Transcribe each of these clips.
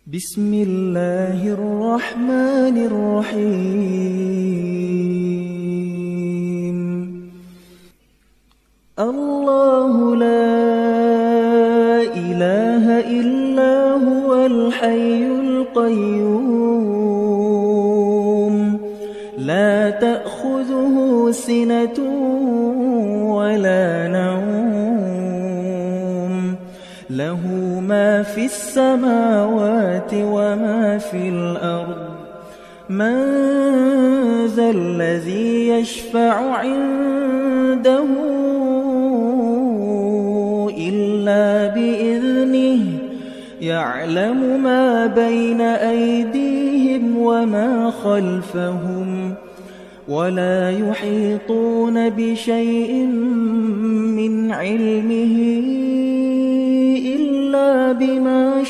بسم الله الرحمن الرحيم. الله لا إله إلا هو الحي القيوم لا تأخذه سنة ولا نوم له ما في السماوات وما في الأرض من ذا الذي يشفع عنده إلا بإذنه يعلم ما بين أيديهم وما خلفهم ولا يحيطون بشيء من علمه إلا بما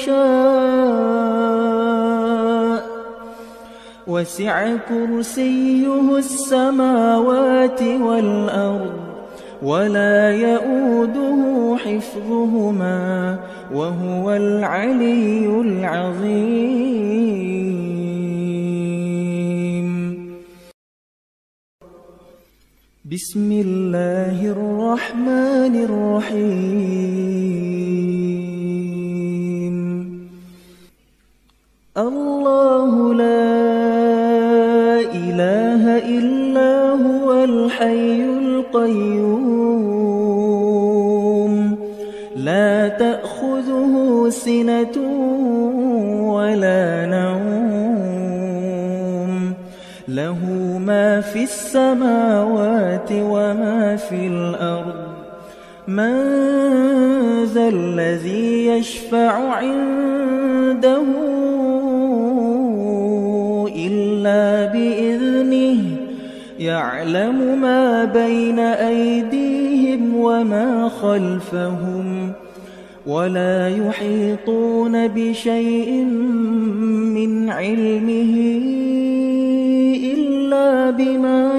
شاء وسع كرسيه السماوات والأرض ولا يؤوده حفظهما وهو العلي العظيم. بسم الله الرحمن الرحيم. الله لا إله إلا هو الحي القيوم لا تأخذه سنة ولا نوم له ما في السماوات وما في الأرض من ذا الذي يشفع عنده إلا بإذنه يعلم ما بين أيديهم وما خلفهم ولا يحيطون بشيء من علمه إلا بما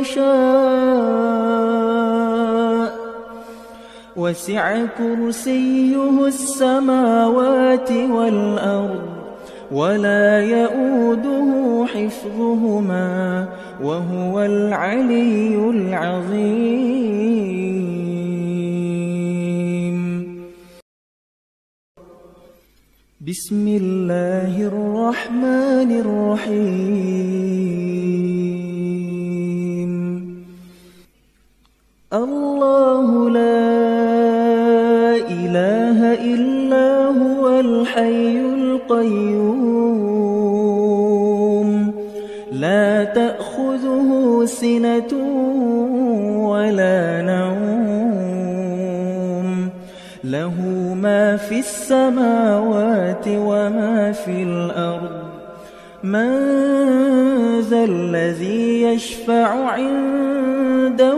شاء وسع كرسيه السماوات والأرض ولا يؤوده حفظهما وهو العلي العظيم. بسم الله الرحمن الرحيم. الله لا إله إلا هو الحي القيوم لا تأخذه سنة ولا نوم له ما في السماوات وما في الأرض من ذا الذي يشفع عنده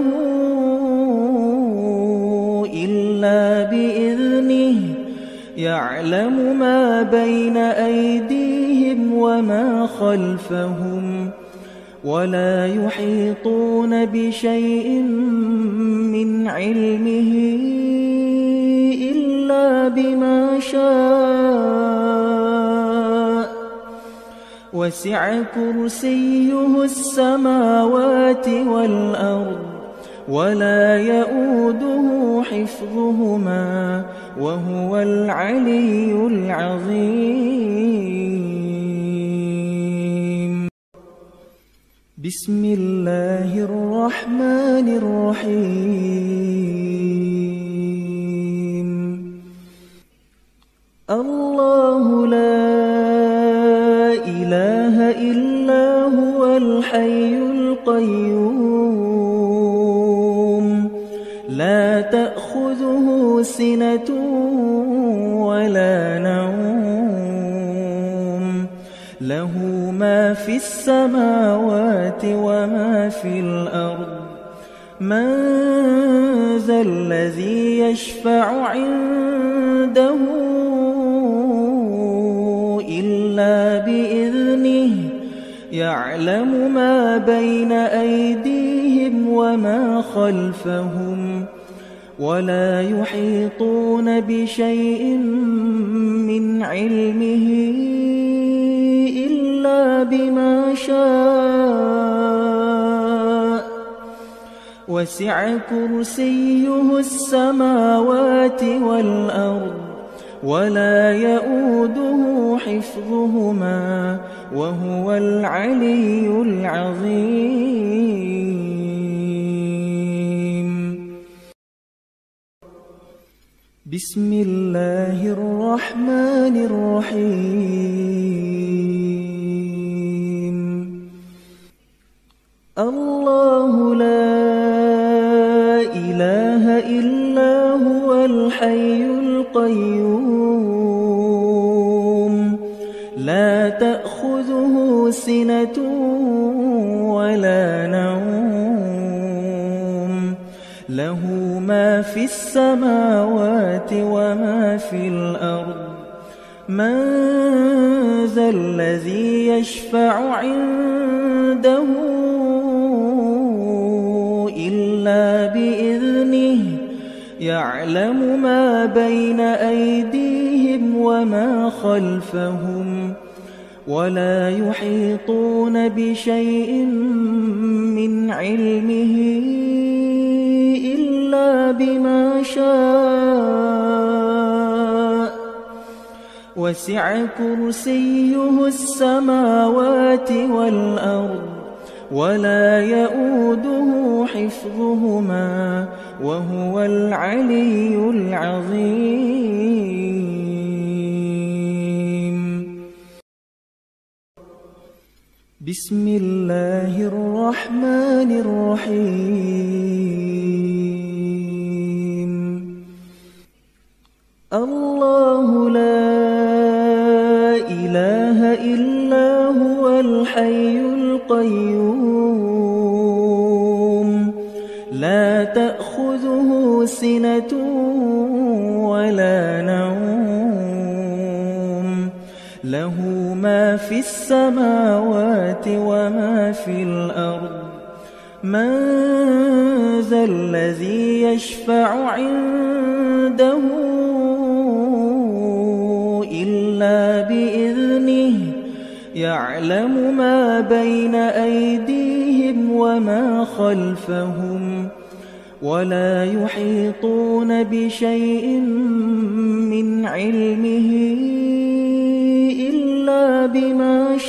إلا بإذنه يعلم ما بين أيديهم وما خلفهم ولا يحيطون بشيء من علمه إلا بما شاء وسع كرسيه السماوات والأرض ولا يؤوده حفظهما وهو العلي العظيم. بسم الله الرحمن الرحيم. الله لا إله إلا هو الحي القيوم لا تأخذه سنة ولا نوم له ما في السماوات وما في الأرض من ذا الذي يشفع عنده إلا بإذنه يعلم ما بين أيديهم وما خلفهم ولا يحيطون بشيء من علمه إلا بما شاء وسع كرسيه السماوات والأرض ولا يؤوده حفظهما وهو العلي العظيم. بسم الله الرحمن الرحيم. الله لا إله إلا هو الحي القيوم لا تأخذه سنة ولا نوم له ما في السماوات وما في الأرض من ذا الذي يشفع عنده إلا بإذنه يعلم ما بين أيديهم وما خلفهم ولا يحيطون بشيء من علمه إلا بما شاء وسع كرسيه السماوات والأرض ولا يؤوده حفظهما وهو العلي العظيم. بسم الله الرحمن الرحيم. الله لا إله إلا هو الحي القيوم لا تأخذه سنة ولا نوم له ما في السماوات وما في الأرض من ذا الذي يشفع عنده إلا بإذنه يعلم ما بين أيديهم وما خلفهم ولا يحيطون بشيء من علمه إلا بما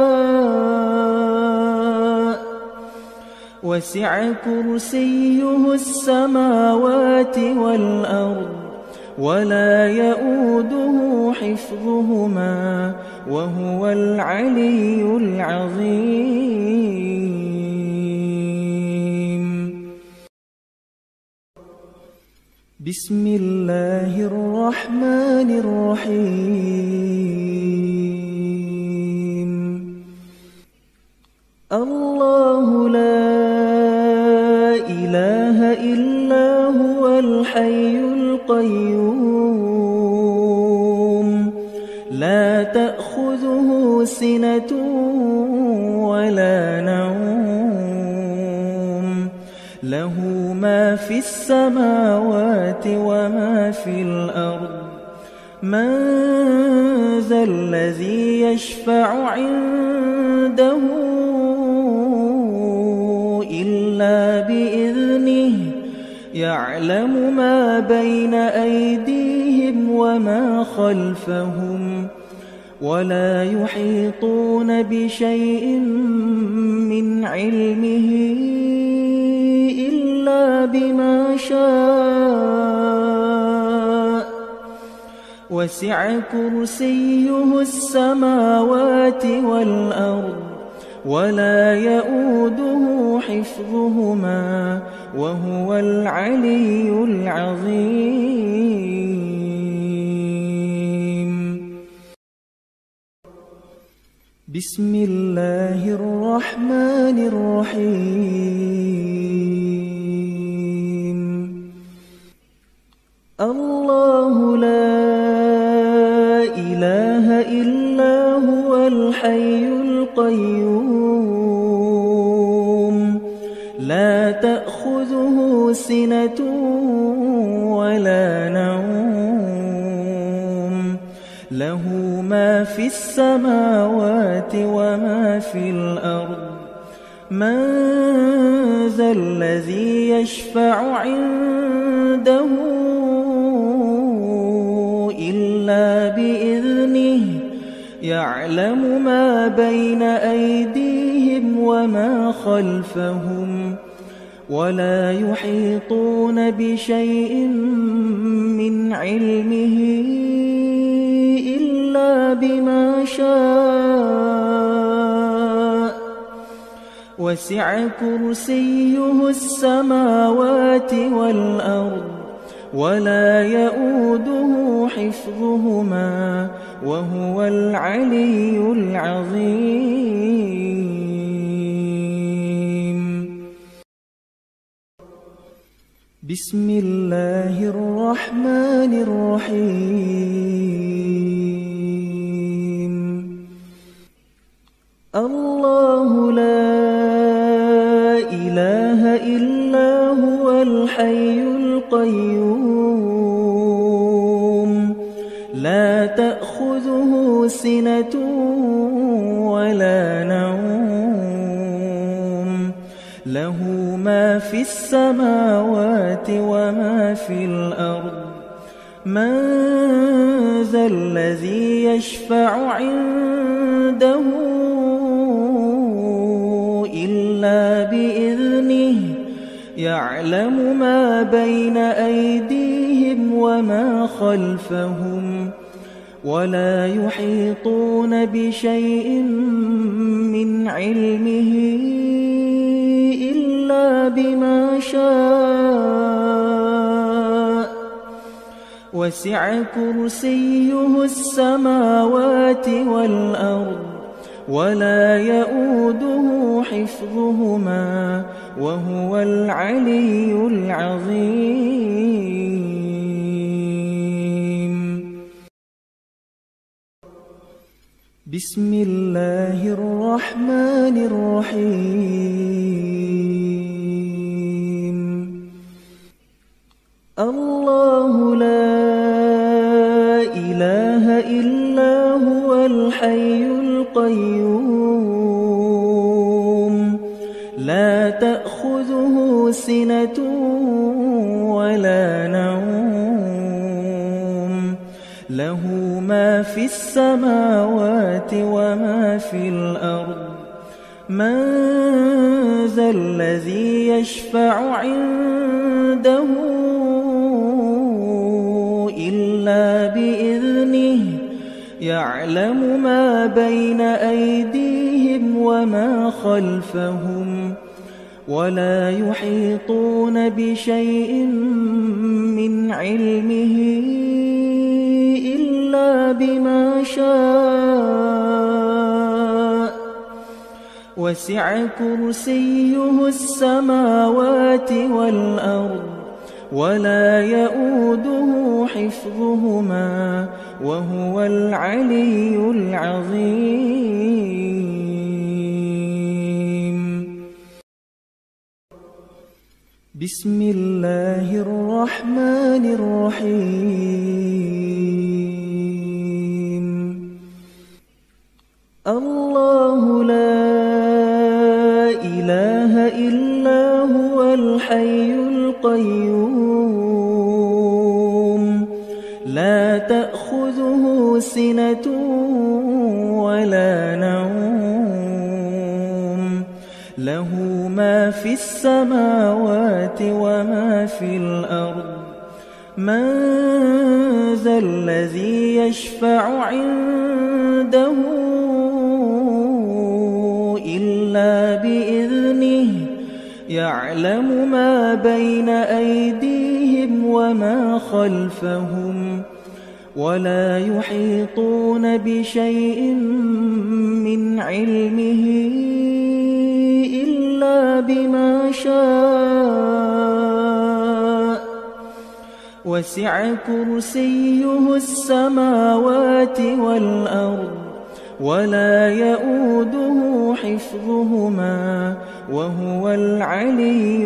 شاء وسع كرسيه السماوات والأرض ولا يؤوده حفظهما وهو العلي العظيم. بسم الله الرحمن الرحيم. الله لا إله إلا هو الحي القيوم لا تأخذه سنة ولا نوم له ما في السماوات وما في الأرض من ذا الذي يشفع عنده إلا بإذنه يعلم ما بين أيديهم وما خلفهم ولا يحيطون بشيء من علمه إلا بما شاء وسع كرسيه السماوات والأرض ولا يؤوده حفظهما وهو العلي العظيم. بسم الله الرحمن الرحيم. الله لا إله إلا هو الحي القيوم لا تأخذه سنة له ما في السماوات وما في الأرض من ذا الذي يشفع عنده إلا بإذنه يعلم ما بين أيديهم وما خلفهم ولا يحيطون بشيء من علمه إلا بما شاء وسع كرسيه السماوات والأرض ولا يؤوده حفظهما وهو العلي العظيم. بسم الله الرحمن الرحيم. الله لا إله إلا هو الحي القيوم لا تأخذه سنة ولا نوم له ما في السماوات وما في الأرض من ذا الذي يشفع عنده إلا بإذنه يعلم ما بين أيديهم وما خلفهم ولا يحيطون بشيء من علمه إلا بما شاء وسع كرسيه السماوات والأرض ولا يؤوده حفظهما وهو العلي العظيم. بسم الله الرحمن الرحيم. الله لا إله إلا هو الحي القيوم لا تأخذه سنة ولا نوم له ما في السماوات وما في الأرض من ذا الذي يشفع عنده إلا بإذنه يعلم ما بين أيديهم وما خلفهم ولا يحيطون بشيء من علمه إلا بما شاء وسع كرسيه السماوات والأرض ولا يؤوده حفظهما وهو العلي العظيم. بسم الله الرحمن الرحيم. الله لا إله إلا هو الحي القيوم لا تأخذه سنة ولا نوم له ما في السماوات وما في الأرض من ذا الذي يشفع عنده إلا بإذنه يعلم ما بين أيديهم وما خلفهم ولا يحيطون بشيء من علمه إلا بما شاء وسع كرسيه السماوات والأرض ولا يؤوده حفظهما وهو العلي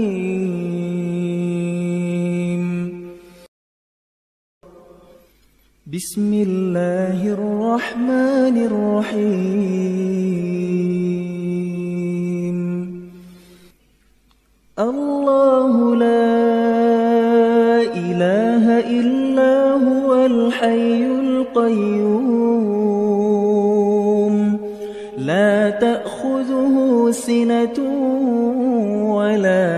العظيم. بسم الله الرحمن الرحيم الله لا إله إلا هو الحي القيوم لا تأخذه سنة ولا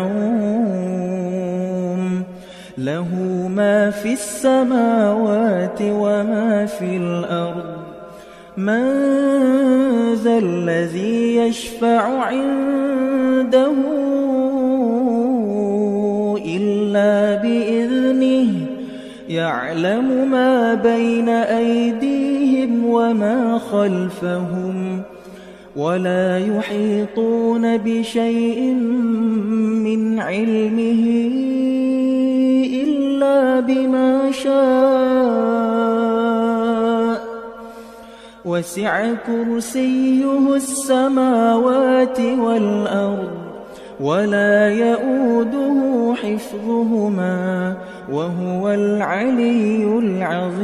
نوم له ما في السماوات وما في الأرض من ذا الذي يشفع عنده إلا بإذنه يعلم ما بين أيديهم وما خلفهم ولا يحيطون بشيء من علمه إلا بما شاء وسع كرسيه السماوات والأرض ولا يؤوده حفظهما وهو العلي العظيم